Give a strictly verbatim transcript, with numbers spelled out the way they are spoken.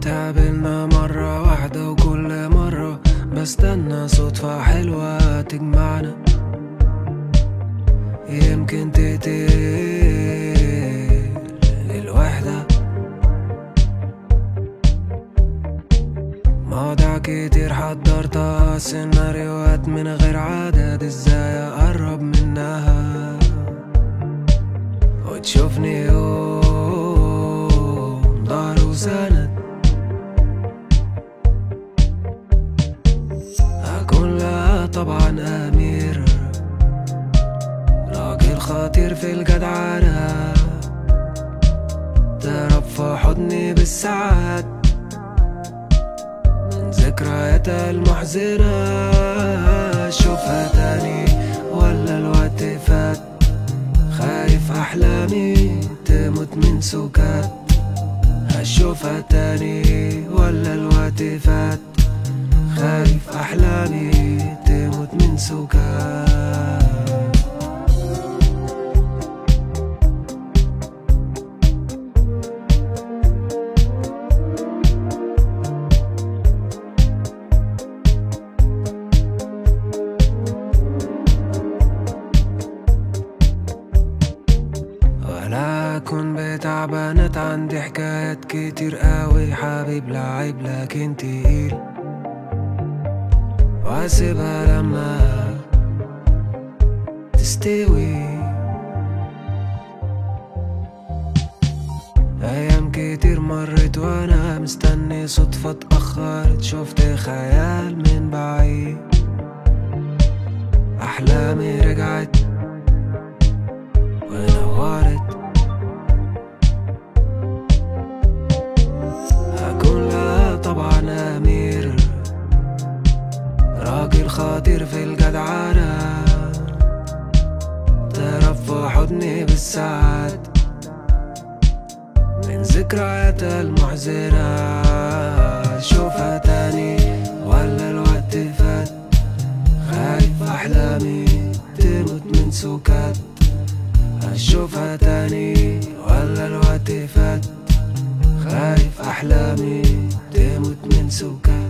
اتقابلنا مرة واحدة وكل مرة بستنى صدفة حلوة تجمعنا، يمكن تقتل الوحدة. مواضيع كتير حضرتها، سيناريوهات من غير عدد، ازاي اقرب منها وتشوفني يوم ضهر وسند. هكون لها طبعا امير، راجل خطير في الجدعنة، تهرب في حضني بالساعات من ذكرياتها المحزنة. اشوفها تاني ولا الوقت فات، خايف احلامي تموت من سكات. اشوفها تاني ولا الوقت فات، خايف احلامي تموت من سكات. ولا اكون بتاع بنات، عندي حكايات كتير قوي، حبيب لعيب لكن تقيل، واسيبها لما تستوي. ايام كتير مرت وانا مستني صدفة اتأخرت، شفت خيال من بعيد، احلامي رجعت ونورت. هكون لها طبعا امير، راجل خطير في الجدعنة، تهرب في حضني بالساعات من ذكرياتها المحزنة. اشوفها تاني ولا الوقت فات، خايف احلامي تموت من سكات. اشوفها تاني ولا الوقت فات، خايف احلامي تموت من سكات.